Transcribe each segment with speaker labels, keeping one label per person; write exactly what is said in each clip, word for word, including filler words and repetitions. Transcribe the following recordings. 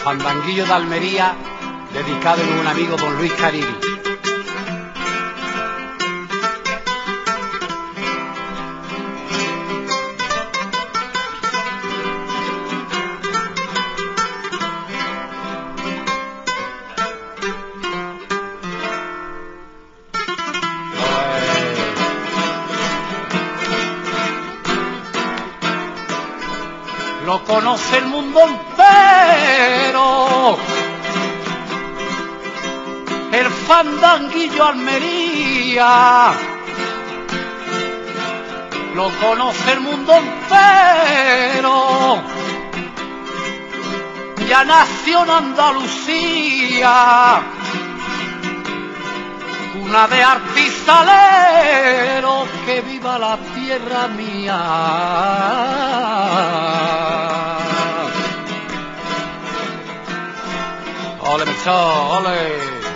Speaker 1: Fandanguillo de Almería, dedicado a un amigo, don Luis Cariri. Lo conoce el mundo entero, el Fandanguillo Almería. Lo conoce el mundo entero, ya nació en Andalucía, cuna de artizaleros, que viva la tierra mía. Ole, muchacho, ole.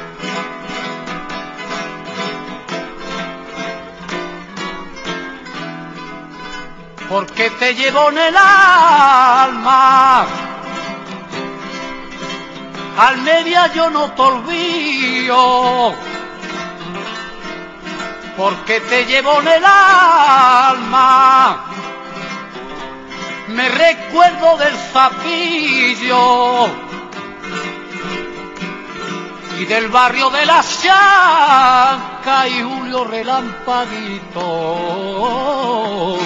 Speaker 1: Porque te llevo en el alma, Almería, yo no te olvido. Porque te llevo en el alma, me recuerdo del Zapillo y del barrio de la Chanca y Julio Relampaguito.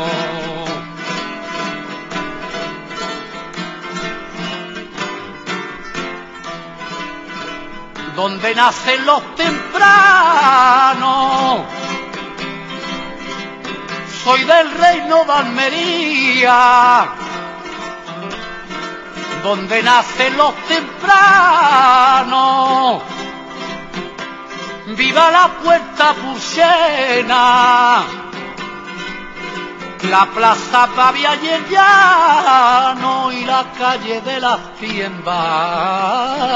Speaker 1: Donde nacen los tempranos, soy del reino de Almería. Donde nacen los tempranos, viva la puerta Purcena, la plaza Pavia y el Llano y la calle de las tiendas.